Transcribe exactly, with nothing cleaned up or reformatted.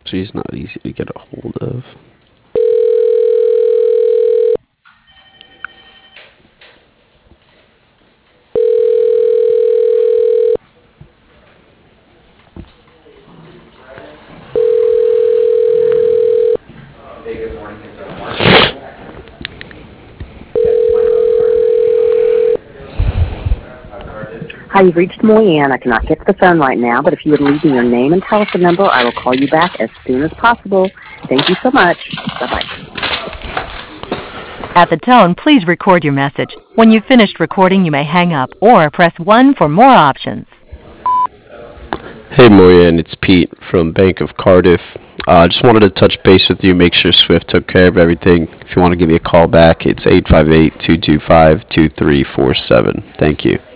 She's not easy to get a hold of. Hi, you've reached Moyanne. I cannot get to the phone right now, but if you would leave me your name and telephone number, I will call you back as soon as possible. Thank you so much. Bye-bye. At the tone, please record your message. When you've finished recording, you may hang up or press one for more options. Hey Moyan, it's Pete from Bank of Cardiff. I uh, just wanted to touch base with you, make sure Swift took care of everything. If you want to give me a call back, it's eight five eight, two two five, two three four seven. Thank you.